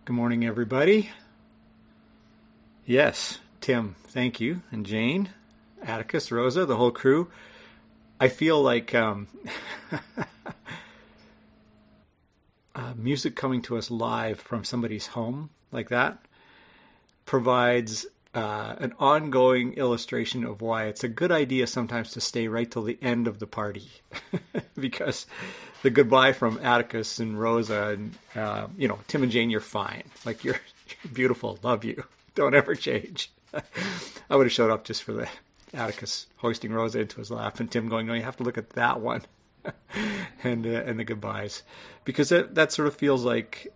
Good morning, everybody. Yes, Tim, thank you. And Jane, Atticus, Rosa, the whole crew. I feel like music coming to us live from somebody's home like that provides an ongoing illustration of why it's a good idea sometimes to stay right till the end of the party. Because the goodbye from Atticus and Rosa and, Tim and Jane, you're fine. Like, you're beautiful. Love you. Don't ever change. I would have showed up just for the Atticus hoisting Rosa into his lap and Tim going, no, you have to look at that one. and the goodbyes. Because that sort of feels like,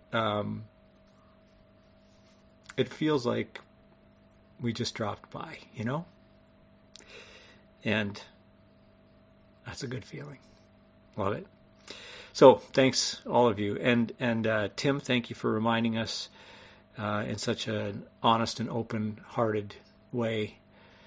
it feels like we just dropped by, And that's a good feeling. Love it. So thanks, all of you. And Tim, thank you for reminding us in such an honest and open-hearted way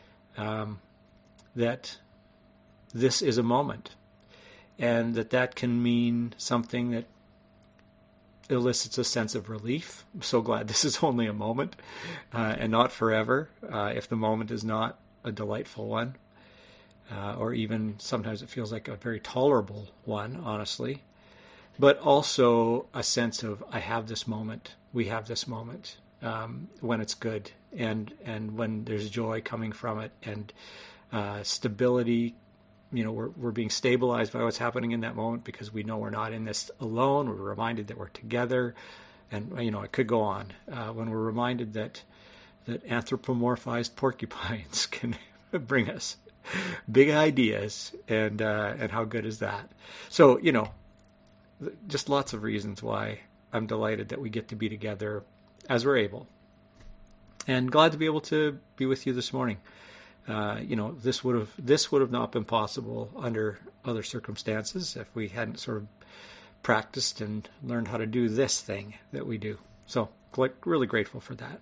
that this is a moment. And that can mean something that elicits a sense of relief. I'm so glad this is only a moment and not forever, if the moment is not a delightful one. Or even sometimes it feels like a very tolerable one, honestly. But also a sense of, I have this moment, we have this moment, when it's good, and when there's joy coming from it, and stability. We're being stabilized by what's happening in that moment because we know we're not in this alone. We're reminded that we're together, and it could go on. When we're reminded that anthropomorphized porcupines can bring us big ideas, and how good is that? So just lots of reasons why I'm delighted that we get to be together as we're able, and glad to be able to be with you this morning. This would have not been possible under other circumstances if we hadn't sort of practiced and learned how to do this thing that we do. So, really grateful for that.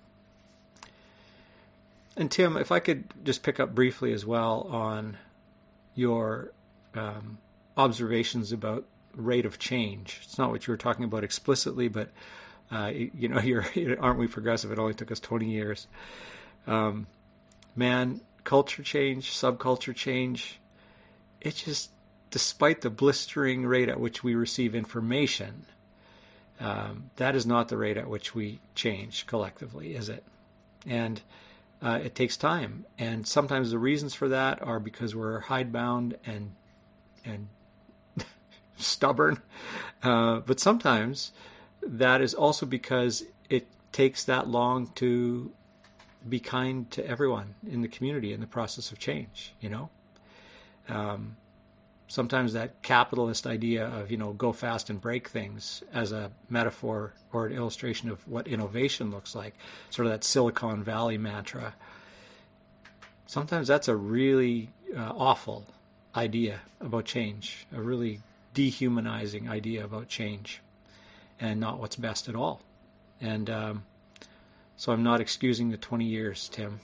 And Tim, if I could just pick up briefly as well on your observations about rate of change. It's not what you were talking about explicitly, but aren't we progressive? It only took us 20 years. Culture change, subculture change, it just, despite the blistering rate at which we receive information, that is not the rate at which we change collectively, is it? And it takes time. And sometimes the reasons for that are because we're hidebound and stubborn. But sometimes that is also because it takes that long to be kind to everyone in the community in the process of change, Sometimes that capitalist idea of, go fast and break things as a metaphor or an illustration of what innovation looks like, sort of that Silicon Valley mantra. Sometimes that's a really awful idea about change, a really dehumanizing idea about change, and not what's best at all. And so I'm not excusing the 20 years, Tim.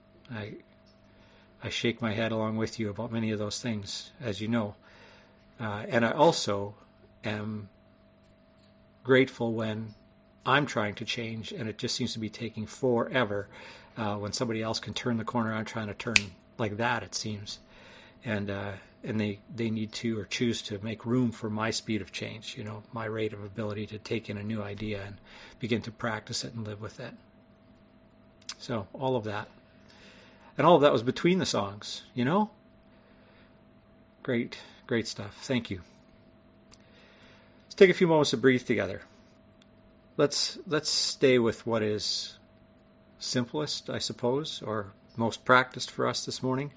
I shake my head along with you about many of those things, as you know. And I also am grateful when I'm trying to change and it just seems to be taking forever. When somebody else can turn the corner, I'm trying to turn like that, it seems. And they need to or choose to make room for my speed of change, my rate of ability to take in a new idea and begin to practice it and live with it. So all of that. And all of that was between the songs, Great, great stuff. Thank you. Let's take a few moments to breathe together. Let's stay with what is simplest, I suppose, or most practiced for us this morning.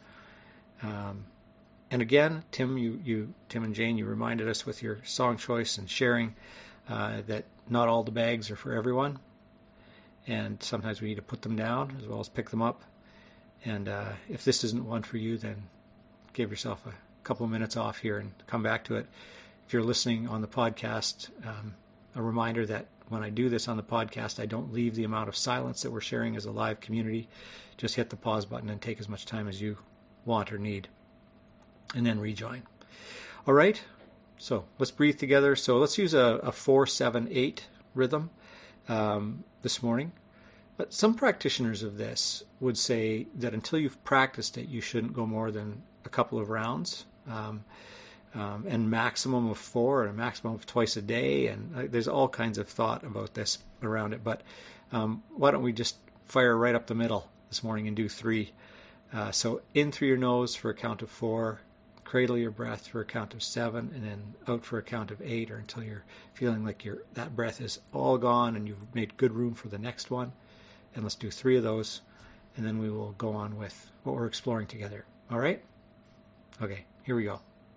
And again, Tim and Jane, you reminded us with your song choice and sharing that not all the bags are for everyone. And sometimes we need to put them down as well as pick them up. And if this isn't one for you, then give yourself a couple of minutes off here and come back to it. If you're listening on the podcast, a reminder that when I do this on the podcast, I don't leave the amount of silence that we're sharing as a live community. Just hit the pause button and take as much time as you want or need, and then rejoin. All right, so let's breathe together. So let's use a 4-7-8 rhythm. this morning. But some practitioners of this would say that until you've practiced it, you shouldn't go more than a couple of rounds, and maximum of 4 and a maximum of twice a day. And there's all kinds of thought about this around it. But why don't we just fire right up the middle this morning and do 3? So in through your nose for a count of 4, cradle your breath for a count of 7, and then out for a count of 8, or until you're feeling like that breath is all gone and you've made good room for the next one. And let's do 3 of those, and then we will go on with what we're exploring together. All right? Okay, here we go.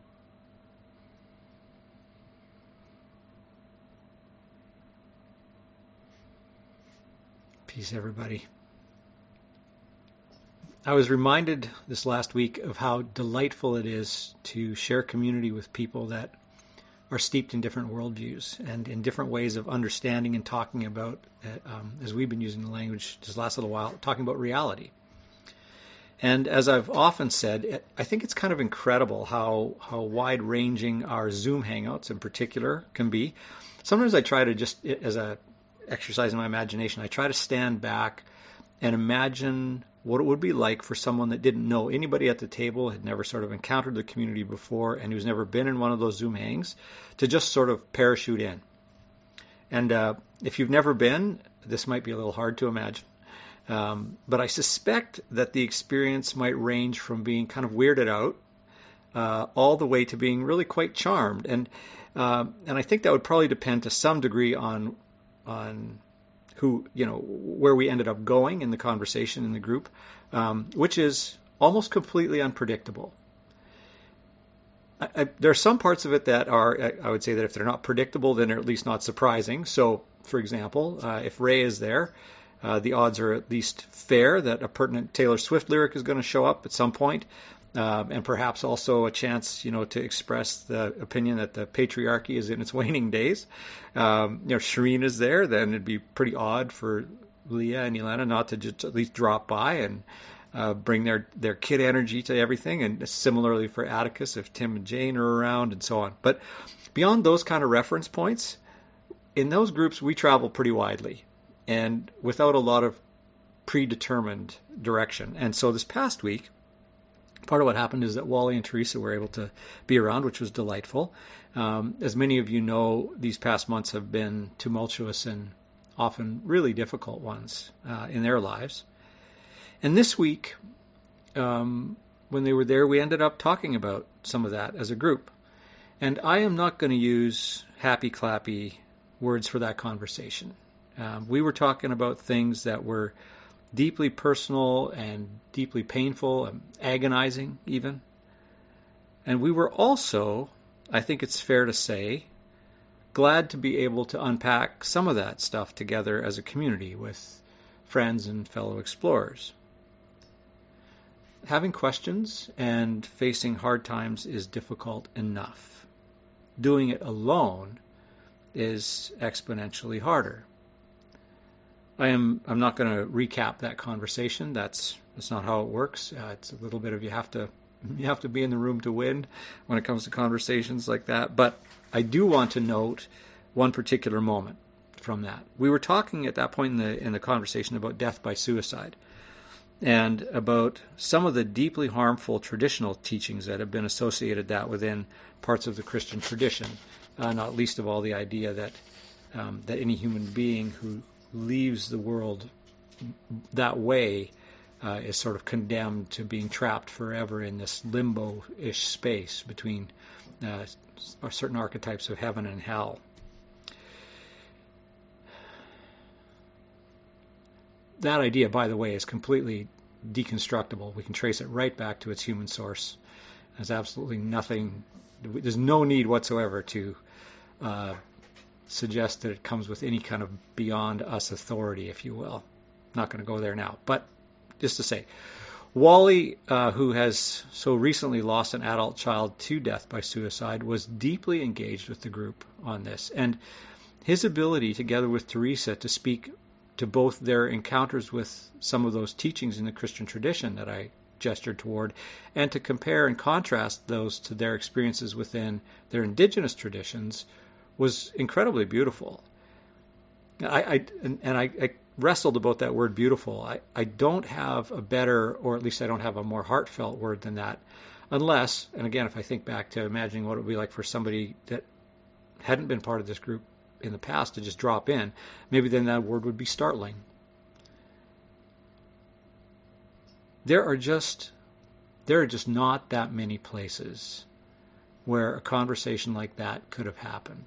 Peace, everybody. I was reminded this last week of how delightful it is to share community with people that are steeped in different worldviews and in different ways of understanding and talking about, as we've been using the language this last little while, talking about reality. And as I've often said, I think it's kind of incredible how wide-ranging our Zoom Hangouts in particular can be. Sometimes I try to just, as a exercise in my imagination, I try to stand back and imagine what it would be like for someone that didn't know anybody at the table, had never sort of encountered the community before, and who's never been in one of those Zoom hangs, to just sort of parachute in. And if you've never been, this might be a little hard to imagine. But I suspect that the experience might range from being kind of weirded out all the way to being really quite charmed. And I think that would probably depend to some degree on who, where we ended up going in the conversation in the group, which is almost completely unpredictable. There are some parts of it that are, I would say that if they're not predictable, then they're at least not surprising. So, for example, if Ray is there, the odds are at least fair that a pertinent Taylor Swift lyric is going to show up at some point. And perhaps also a chance, to express the opinion that the patriarchy is in its waning days. Shireen is there, then it'd be pretty odd for Leah and Elena not to just at least drop by and bring their kid energy to everything. And similarly for Atticus, if Tim and Jane are around and so on. But beyond those kind of reference points, in those groups, we travel pretty widely and without a lot of predetermined direction. And so this past week, part of what happened is that Wally and Teresa were able to be around, which was delightful. As many of you know, these past months have been tumultuous and often really difficult ones in their lives. And this week, when they were there, we ended up talking about some of that as a group. And I am not going to use happy, clappy words for that conversation. We were talking about things that were deeply personal and deeply painful and agonizing even. And we were also, I think it's fair to say, glad to be able to unpack some of that stuff together as a community with friends and fellow explorers. Having questions and facing hard times is difficult enough. Doing it alone is exponentially harder. I'm not going to recap that conversation. That's not how it works. It's a little bit of you have to be in the room to win when it comes to conversations like that. But I do want to note one particular moment from that. We were talking at that point in the conversation about death by suicide and about some of the deeply harmful traditional teachings that have been associated that within parts of the Christian tradition, not least of all the idea that any human being who leaves the world that way is sort of condemned to being trapped forever in this limbo-ish space between certain archetypes of heaven and hell. That idea, by the way, is completely deconstructible. We can trace it right back to its human source. There's absolutely nothing, there's no need whatsoever to suggest that it comes with any kind of beyond us authority, if you will. Not going to go there now. But just to say, Wally, who has so recently lost an adult child to death by suicide, was deeply engaged with the group on this. And his ability, together with Teresa, to speak to both their encounters with some of those teachings in the Christian tradition that I gestured toward, and to compare and contrast those to their experiences within their indigenous traditions, was incredibly beautiful. I wrestled about that word beautiful. I don't have a better, or at least I don't have a more heartfelt word than that. Unless, and again, if I think back to imagining what it would be like for somebody that hadn't been part of this group in the past to just drop in, maybe then that word would be startling. There are just not that many places where a conversation like that could have happened.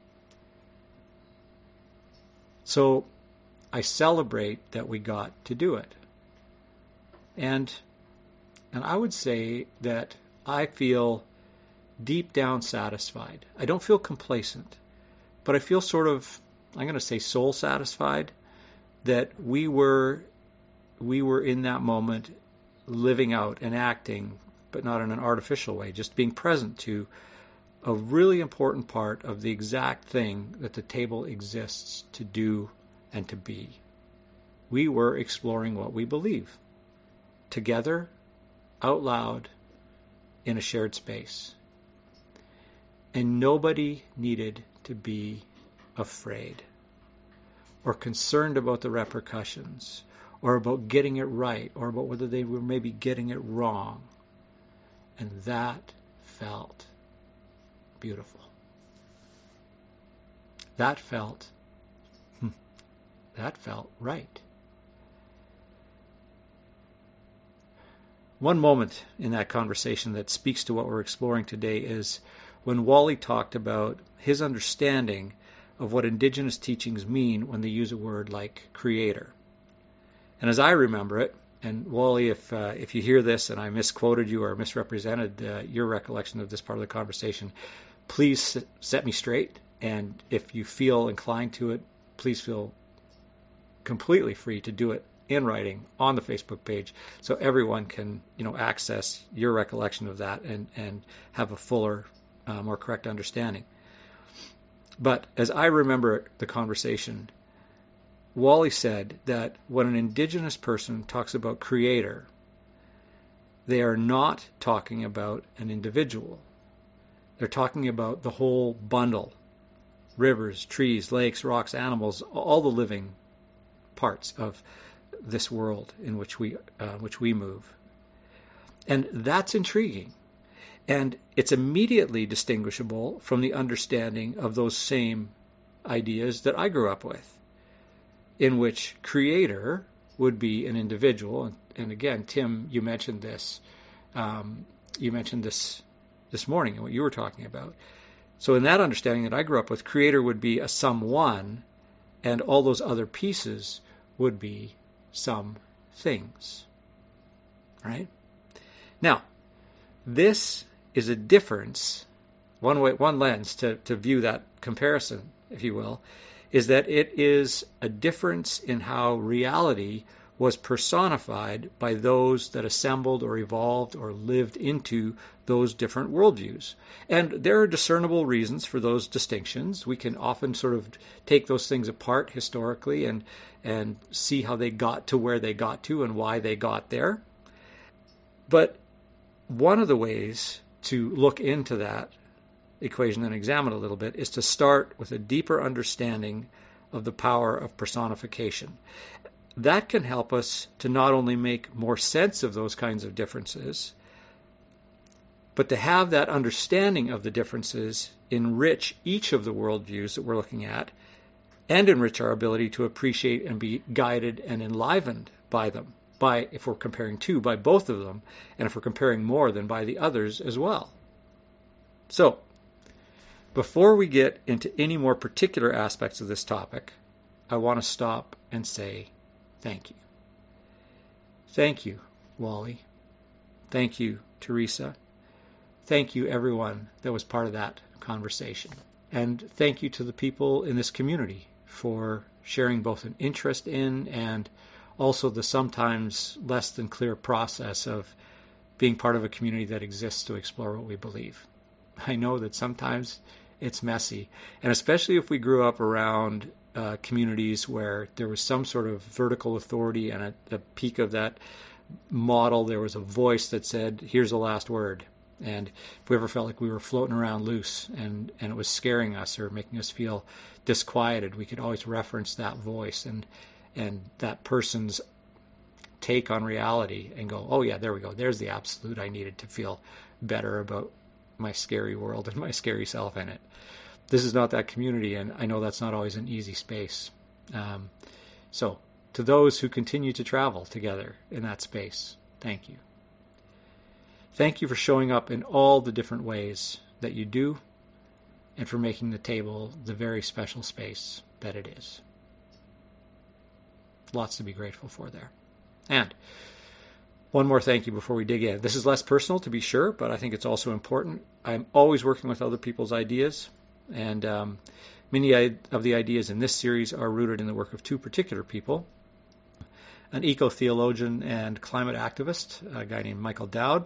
So I celebrate that we got to do it. And I would say that I feel deep down satisfied. I don't feel complacent, but I feel sort of, I'm going to say soul satisfied, that we were in that moment living out and acting, but not in an artificial way, just being present to a really important part of the exact thing that the table exists to do and to be. We were exploring what we believe, together, out loud, in a shared space. And nobody needed to be afraid or concerned about the repercussions or about getting it right or about whether they were maybe getting it wrong. And that felt beautiful. That felt right. One moment in that conversation that speaks to what we're exploring today is when Wally talked about his understanding of what Indigenous teachings mean when they use a word like creator. And as I remember it, and Wally, if you hear this and I misquoted you or misrepresented your recollection of this part of the conversation, please set me straight. And if you feel inclined to it, please feel completely free to do it in writing on the Facebook page, so everyone can, access your recollection of that and have a fuller, more correct understanding. But as I remember the conversation, Wally said that when an Indigenous person talks about creator, they are not talking about an individual. They're talking about the whole bundle: rivers, trees, lakes, rocks, animals, all the living parts of this world in which we move. And that's intriguing. And it's immediately distinguishable from the understanding of those same ideas that I grew up with, in which creator would be an individual. And again, Tim, you mentioned this. You mentioned this morning and what you were talking about. So in that understanding that I grew up with, creator would be a someone, and all those other pieces would be some things. Right? Now, this is a difference, one lens to view that comparison, if you will, is that it is a difference in how reality was personified by those that assembled or evolved or lived into those different worldviews. And there are discernible reasons for those distinctions. We can often sort of take those things apart historically and see how they got to where they got to and why they got there. But one of the ways to look into that equation and examine it a little bit is to start with a deeper understanding of the power of personification. That can help us to not only make more sense of those kinds of differences, but to have that understanding of the differences enrich each of the worldviews that we're looking at and enrich our ability to appreciate and be guided and enlivened by them, if we're comparing two, by both of them, and if we're comparing more, than by the others as well. So, before we get into any more particular aspects of this topic, I want to stop and say thank you. Thank you, Wally. Thank you, Teresa. Thank you, everyone that was part of that conversation. And thank you to the people in this community for sharing both an interest in and also the sometimes less than clear process of being part of a community that exists to explore what we believe. I know that sometimes it's messy, and especially if we grew up around communities where there was some sort of vertical authority, and at the peak of that model there was a voice that said, here's the last word. And if we ever felt like we were floating around loose and it was scaring us or making us feel disquieted, we could always reference that voice and that person's take on reality and go, oh yeah, there we go. There's the absolute I needed to feel better about my scary world and my scary self in it. This is not that community, and I know that's not always an easy space. So to those who continue to travel together in that space, thank you. Thank you for showing up in all the different ways that you do and for making the table the very special space that it is. Lots to be grateful for there. And one more thank you before we dig in. This is less personal, to be sure, but I think it's also important. I'm always working with other people's ideas, and many of the ideas in this series are rooted in the work of two particular people, an eco-theologian and climate activist, a guy named Michael Dowd.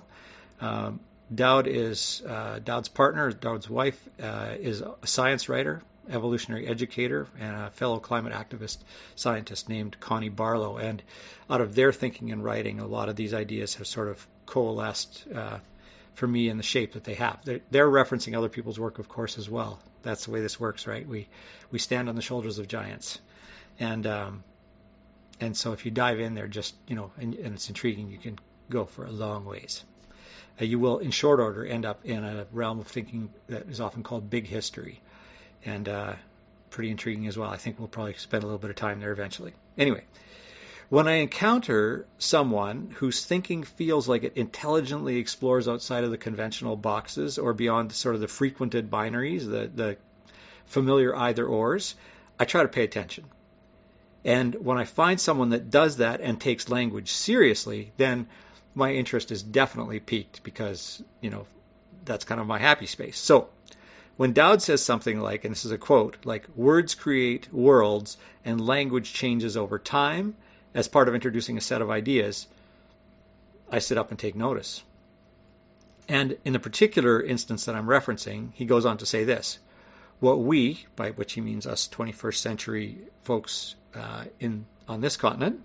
Dowd's partner, Dowd's wife, is a science writer, evolutionary educator, and a fellow climate activist scientist named Connie Barlow. And out of their thinking and writing, a lot of these ideas have sort of coalesced for me in the shape that they have. They're referencing other people's work, of course, as well. That's the way this works, right? We stand on the shoulders of giants. And so if you dive in there, just, and it's intriguing, you can go for a long ways. You will, in short order, end up in a realm of thinking that is often called big history. And pretty intriguing as well. I think we'll probably spend a little bit of time there eventually. Anyway, when I encounter someone whose thinking feels like it intelligently explores outside of the conventional boxes or beyond sort of the frequented binaries, the familiar either-ors, I try to pay attention. And when I find someone that does that and takes language seriously, then my interest is definitely piqued because, that's kind of my happy space. So when Dowd says something like, and this is a quote, like, words create worlds and language changes over time as part of introducing a set of ideas, I sit up and take notice. And in the particular instance that I'm referencing, he goes on to say this: what we, by which he means us 21st century folks on this continent,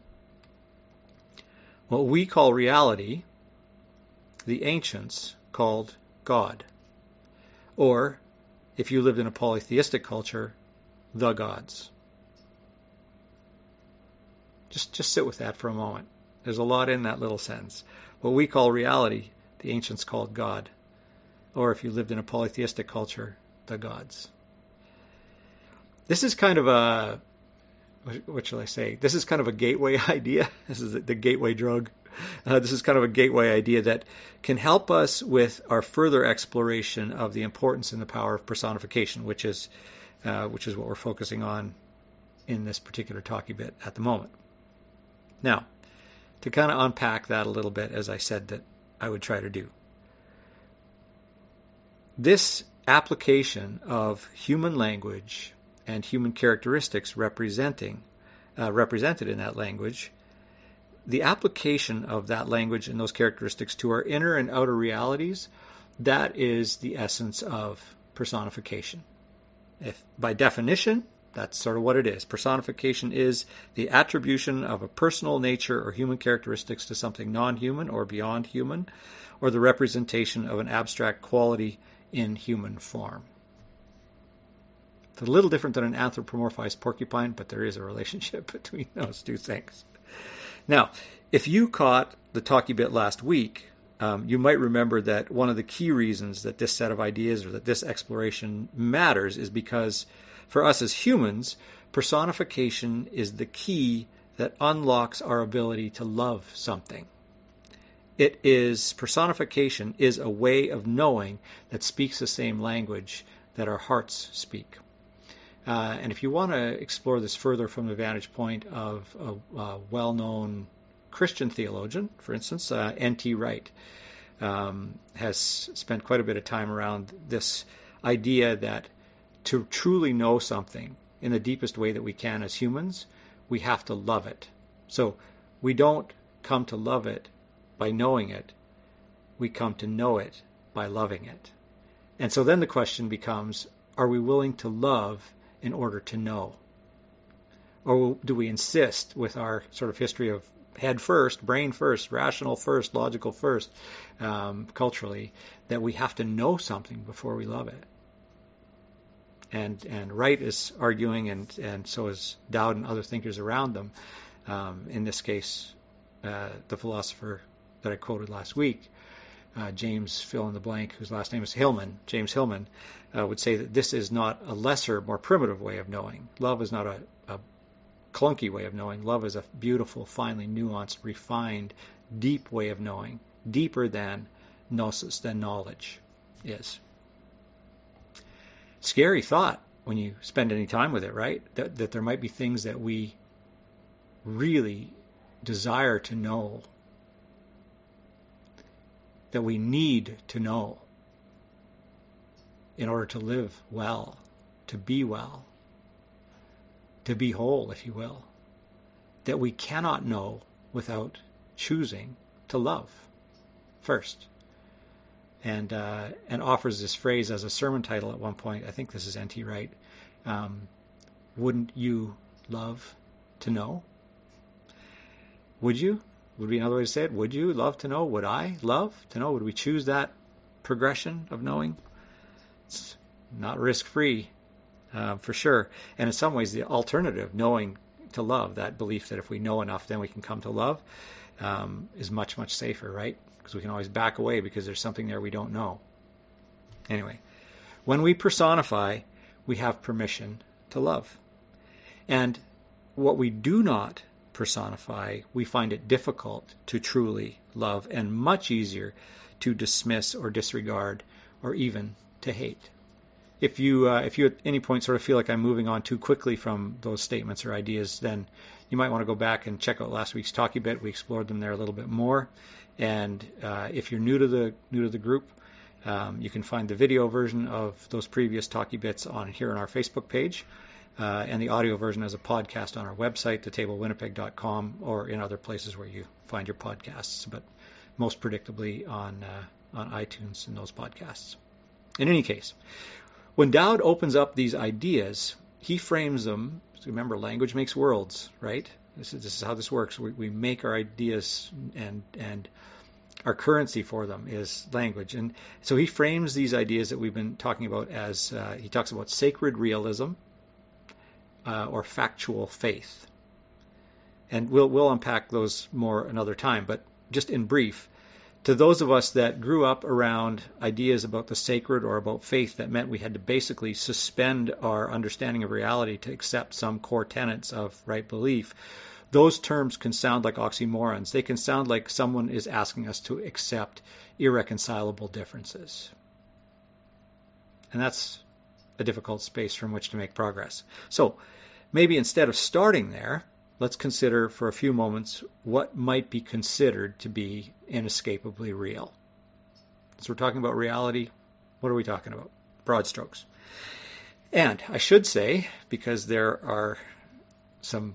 what we call reality, the ancients called God. Or, if you lived in a polytheistic culture, the gods. Just sit with that for a moment. There's a lot in that little sentence. What we call reality, the ancients called God. Or if you lived in a polytheistic culture, the gods. This is kind of a, what shall I say? This is kind of a gateway idea. This is the gateway drug. This is kind of a gateway idea that can help us with our further exploration of the importance and the power of personification, which is what we're focusing on in this particular talkie bit at the moment. Now, to kind of unpack that a little bit, as I said that I would try to do, this application of human language and human characteristics represented in that language, the application of that language and those characteristics to our inner and outer realities, that is the essence of personification. If by definition, that's sort of what it is. Personification is the attribution of a personal nature or human characteristics to something non-human or beyond human, or the representation of an abstract quality in human form. It's a little different than an anthropomorphized porcupine, but there is a relationship between those two things. Now, if you caught the talkie bit last week, you might remember that one of the key reasons that this set of ideas or that this exploration matters is because for us as humans, personification is the key that unlocks our ability to love something. Personification is a way of knowing that speaks the same language that our hearts speak. And if you want to explore this further from the vantage point of a well-known Christian theologian, for instance, N.T. Wright, has spent quite a bit of time around this idea that to truly know something in the deepest way that we can as humans, we have to love it. So we don't come to love it by knowing it. We come to know it by loving it. And so then the question becomes, are we willing to love in order to know? Or do we insist, with our sort of history of head first, brain first, rational first, logical first, culturally, that we have to know something before we love it. And Wright is arguing, and so is Dowd and other thinkers around them. In this case, the philosopher that I quoted last week, James fill in the blank, whose last name is Hillman, James Hillman, would say that this is not a lesser, more primitive way of knowing. Love is not a clunky way of knowing. Love is a beautiful, finely nuanced, refined, deep way of knowing, deeper than gnosis, than knowledge is. Scary thought when you spend any time with it, right? That there might be things that we really desire to know, that we need to know in order to live well, to be well, to be whole, if you will, that we cannot know without choosing to love first. And offers this phrase as a sermon title at one point. I think this is N.T. Wright. Wouldn't you love to know? Would you? Would be another way to say it. Would you love to know? Would I love to know? Would we choose that progression of knowing? It's not risk-free, for sure. And in some ways, the alternative, knowing to love, that belief that if we know enough, then we can come to love, is much, much safer, right? Because we can always back away because there's something there we don't know. Anyway, when we personify, we have permission to love. And what we do not personify, we find it difficult to truly love and much easier to dismiss or disregard or even to hate. If you at any point sort of feel like I'm moving on too quickly from those statements or ideas, then you might want to go back and check out last week's Talkie Bit. We explored them there a little bit more. And if you're new to the group, you can find the video version of those previous Talkie Bits on here on our Facebook page, and the audio version as a podcast on our website, thetable.winnipeg.com, or in other places where you find your podcasts, but most predictably on iTunes and those podcasts. In any case, when Dowd opens up these ideas, he frames them. Remember, language makes worlds, right? This is how this works. We make our ideas, and our currency for them is language. And so he frames these ideas that we've been talking about as, he talks about sacred realism or factual faith. And we'll unpack those more another time. But just in brief, to those of us that grew up around ideas about the sacred or about faith, that meant we had to basically suspend our understanding of reality to accept some core tenets of right belief. Those terms can sound like oxymorons. They can sound like someone is asking us to accept irreconcilable differences. And that's a difficult space from which to make progress. So maybe instead of starting there, let's consider for a few moments what might be considered to be inescapably real. So we're talking about reality. What are we talking about? Broad strokes. And I should say, because there are some,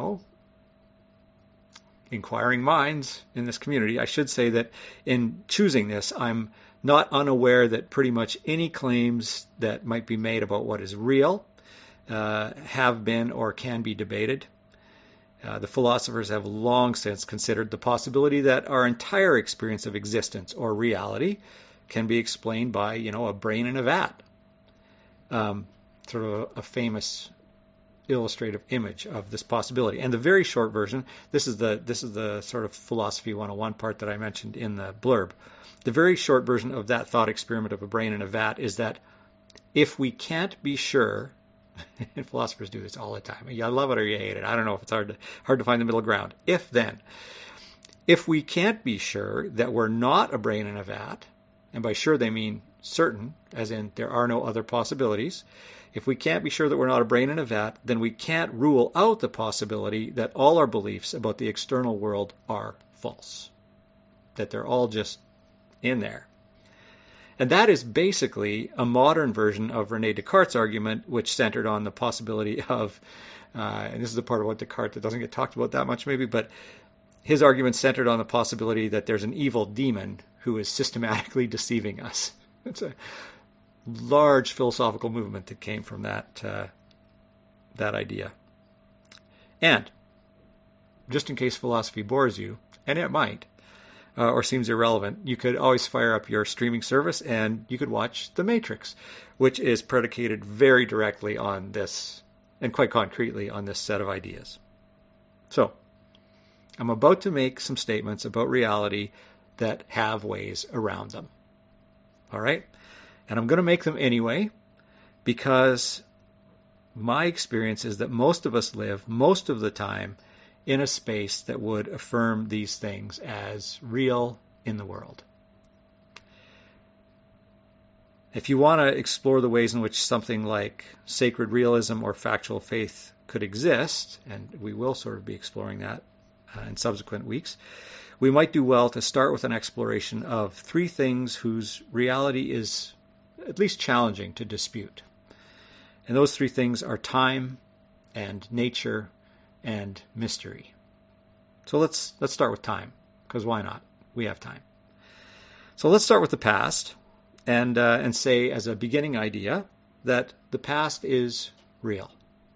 inquiring minds in this community, I should say that in choosing this, I'm not unaware that pretty much any claims that might be made about what is real have been or can be debated. The philosophers have long since considered the possibility that our entire experience of existence or reality can be explained by, a brain in a vat. Sort of a famous illustrative image of this possibility. And the very short version, this is the sort of philosophy 101 part that I mentioned in the blurb. The very short version of that thought experiment of a brain in a vat is that if we can't be sure, and philosophers do this all the time. You love it or you hate it. I don't know if it's hard to find the middle ground. If we can't be sure that we're not a brain in a vat, and by sure they mean certain, as in there are no other possibilities, if we can't be sure that we're not a brain in a vat, then we can't rule out the possibility that all our beliefs about the external world are false, that they're all just in there. And that is basically a modern version of René Descartes' argument, which centered on the possibility of, and this is the part about Descartes that doesn't get talked about that much maybe, but his argument centered on the possibility that there's an evil demon who is systematically deceiving us. It's a large philosophical movement that came from that idea. And just in case philosophy bores you, and it might, or seems irrelevant, you could always fire up your streaming service and you could watch The Matrix, which is predicated very directly on this, and quite concretely on this set of ideas. So, I'm about to make some statements about reality that have ways around them. All right? And I'm going to make them anyway, because my experience is that most of us live most of the time in a space that would affirm these things as real in the world. If you want to explore the ways in which something like sacred realism or factual faith could exist, and we will sort of be exploring that in subsequent weeks, we might do well to start with an exploration of three things whose reality is at least challenging to dispute. And those three things are time and nature and mystery. So let's start with time, because why not? We have time. So let's start with the past and say as a beginning idea that the past is real.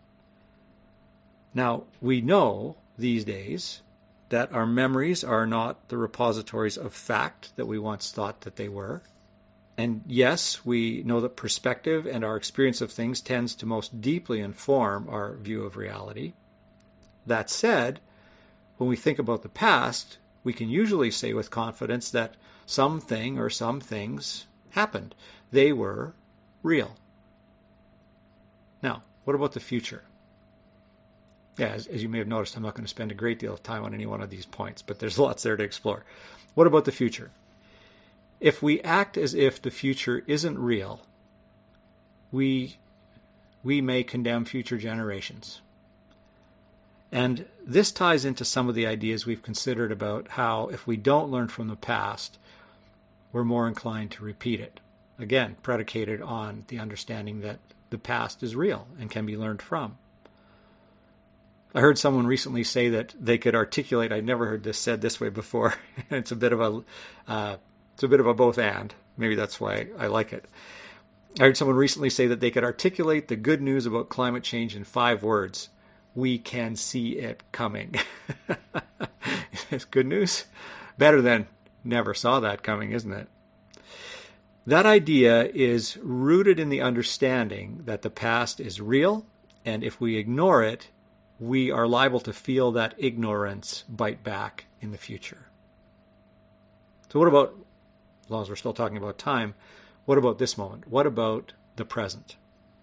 Now, we know these days that our memories are not the repositories of fact that we once thought that they were. And yes, we know that perspective and our experience of things tends to most deeply inform our view of reality. That said, when we think about the past, we can usually say with confidence that something or some things happened. They were real. Now, what about the future? Yeah, as you may have noticed, I'm not going to spend a great deal of time on any one of these points, but there's lots there to explore. What about the future? If we act as if the future isn't real, we may condemn future generations. And this ties into some of the ideas we've considered about how if we don't learn from the past, we're more inclined to repeat it. Again, predicated on the understanding that the past is real and can be learned from. I heard someone recently say that they could articulate, I'd never heard this said this way before, it's a bit of a both and. Maybe that's why I like it. I heard someone recently say that they could articulate the good news about climate change in 5 words. We can see it coming. It's good news. Better than never saw that coming, isn't it? That idea is rooted in the understanding that the past is real, and if we ignore it, we are liable to feel that ignorance bite back in the future. So what about, as long as we're still talking about time, what about this moment? What about the present?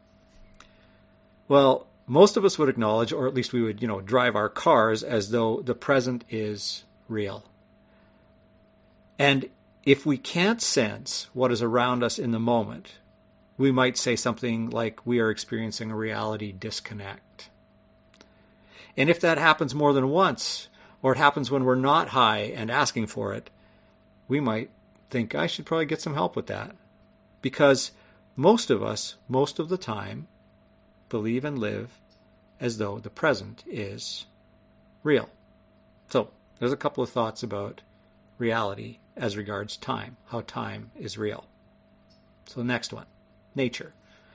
Well, most of us would acknowledge, or at least we would, drive our cars as though the present is real. And if we can't sense what is around us in the moment, we might say something like we are experiencing a reality disconnect. And if that happens more than once, or it happens when we're not high and asking for it, we might think I should probably get some help with that. Because most of us, most of the time, believe and live as though the present is real. So there's a couple of thoughts about reality as regards time, how time is real. So the next one, nature.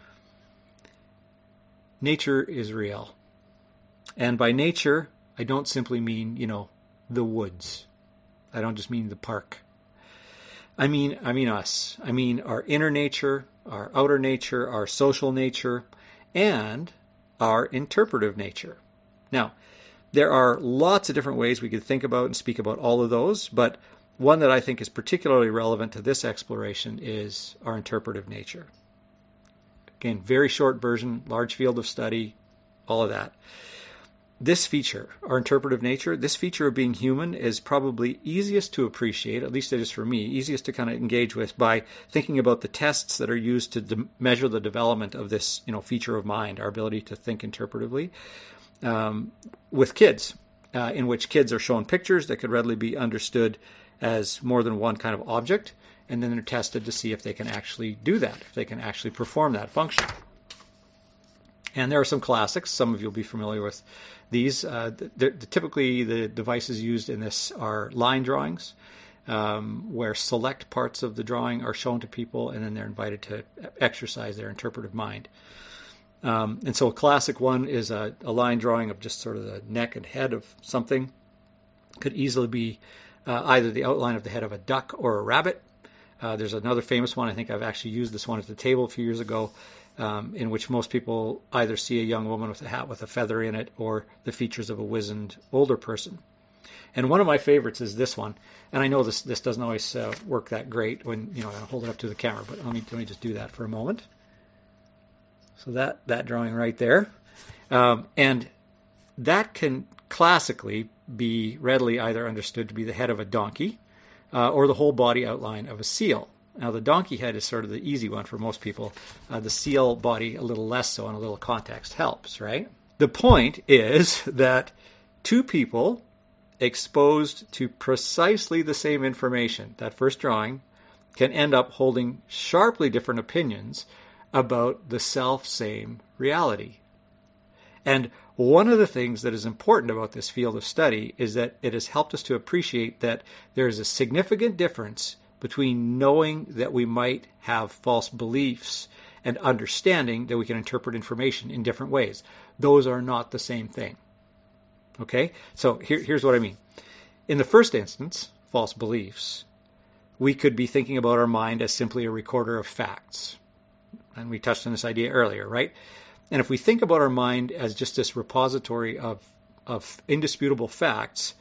Nature is real. And by nature, I don't simply mean, the woods. I don't just mean the park. I mean us. I mean our inner nature, our outer nature, our social nature, and our interpretive nature. Now, there are lots of different ways we could think about and speak about all of those, but one that I think is particularly relevant to this exploration is our interpretive nature. Again, very short version, large field of study, all of that. This feature, our interpretive nature, this feature of being human is probably easiest to appreciate, at least it is for me, easiest to kind of engage with by thinking about the tests that are used to measure the development of this, feature of mind, our ability to think interpretively, with kids, in which kids are shown pictures that could readily be understood as more than one kind of object, and then they're tested to see if they can actually do that, if they can actually perform that function. And there are some classics. Some of you will be familiar with these. Typically, the devices used in this are line drawings, where select parts of the drawing are shown to people, and then they're invited to exercise their interpretive mind. And so a classic one is a line drawing of just sort of the neck and head of something. Could easily be either the outline of the head of a duck or a rabbit. There's another famous one. I think I've actually used this one at the table a few years ago, in which most people either see a young woman with a hat with a feather in it or the features of a wizened older person. And one of my favorites is this one. And I know this doesn't always work that great when I hold it up to the camera, but let me just do that for a moment. So that drawing right there, and that can classically be readily either understood to be the head of a donkey or the whole body outline of a seal. Now, the donkey head is sort of the easy one for most people. The seal body a little less so, and a little context helps, right? The point is that two people exposed to precisely the same information, that first drawing, can end up holding sharply different opinions about the self-same reality. And one of the things that is important about this field of study is that it has helped us to appreciate that there is a significant difference between knowing that we might have false beliefs and understanding that we can interpret information in different ways. Those are not the same thing. Okay? So here's what I mean. In the first instance, false beliefs, we could be thinking about our mind as simply a recorder of facts. And we touched on this idea earlier, right? And if we think about our mind as just this repository of indisputable facts,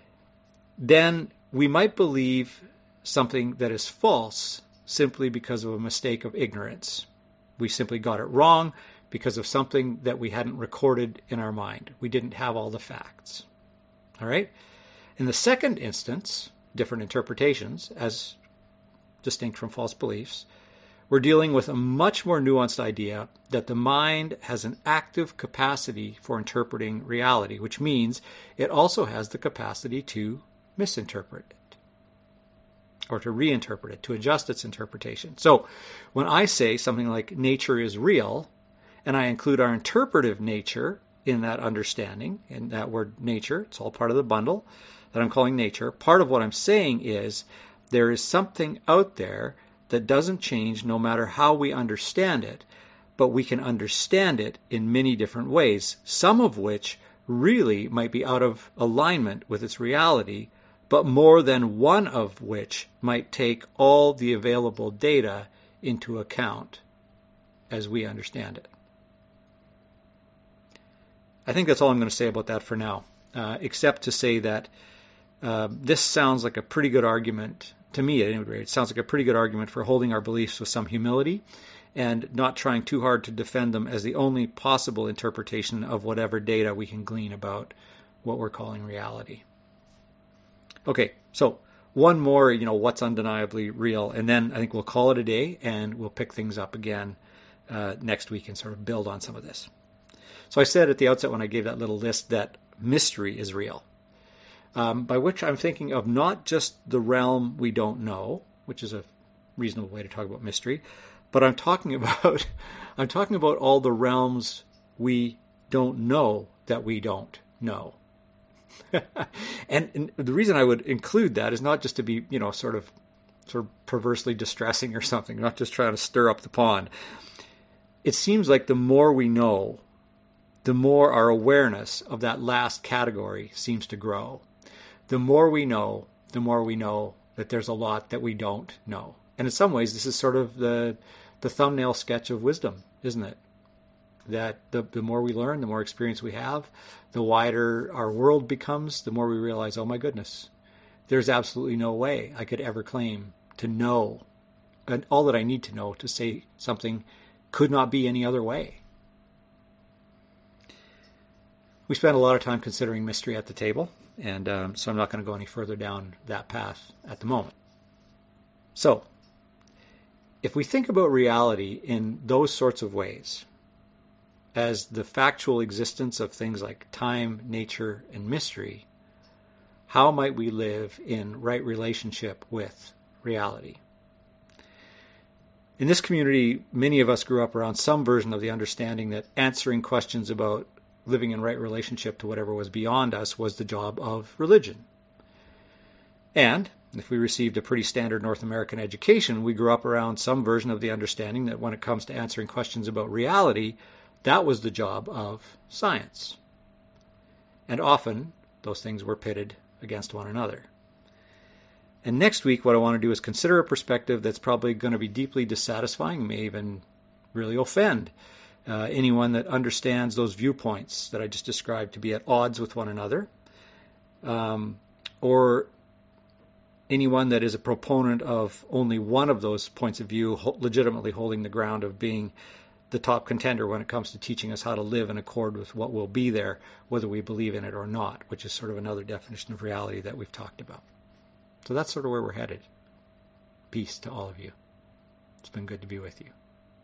then we might believe something that is false simply because of a mistake of ignorance. We simply got it wrong because of something that we hadn't recorded in our mind. We didn't have all the facts. All right? In the second instance, different interpretations, as distinct from false beliefs, we're dealing with a much more nuanced idea that the mind has an active capacity for interpreting reality, which means it also has the capacity to misinterpret it or to reinterpret it, to adjust its interpretation. So when I say something like nature is real, and I include our interpretive nature in that understanding, in that word nature, it's all part of the bundle that I'm calling nature, part of what I'm saying is there is something out there that doesn't change no matter how we understand it, but we can understand it in many different ways, some of which really might be out of alignment with its reality, but more than one of which might take all the available data into account as we understand it. I think that's all I'm going to say about that for now, except to say that this sounds like a pretty good argument. To me, at any rate, it sounds like a pretty good argument for holding our beliefs with some humility and not trying too hard to defend them as the only possible interpretation of whatever data we can glean about what we're calling reality. Okay, so one more, what's undeniably real, and then I think we'll call it a day and we'll pick things up again next week and sort of build on some of this. So I said at the outset when I gave that little list that mystery is real. By which I'm thinking of not just the realm we don't know, which is a reasonable way to talk about mystery, but I'm talking about all the realms we don't know that we don't know. and the reason I would include that is not just to be, sort of perversely distressing or something, not just trying to stir up the pond. It seems like the more we know, the more our awareness of that last category seems to grow. The more we know that there's a lot that we don't know. And in some ways, this is sort of the thumbnail sketch of wisdom, isn't it? That the more we learn, the more experience we have, the wider our world becomes, the more we realize, oh my goodness, there's absolutely no way I could ever claim to know, and all that I need to know to say something could not be any other way. We spent a lot of time considering mystery at the table, and so I'm not going to go any further down that path at the moment. So, if we think about reality in those sorts of ways, as the factual existence of things like time, nature, and mystery, how might we live in right relationship with reality? In this community, many of us grew up around some version of the understanding that answering questions about living in right relationship to whatever was beyond us was the job of religion. And if we received a pretty standard North American education, we grew up around some version of the understanding that when it comes to answering questions about reality, that was the job of science. And often, those things were pitted against one another. And next week, what I want to do is consider a perspective that's probably going to be deeply dissatisfying, may even really offend anyone that understands those viewpoints that I just described to be at odds with one another, or anyone that is a proponent of only one of those points of view legitimately holding the ground of being the top contender when it comes to teaching us how to live in accord with what will be there, whether we believe in it or not, which is sort of another definition of reality that we've talked about. So that's sort of where we're headed. Peace to all of you. It's been good to be with you.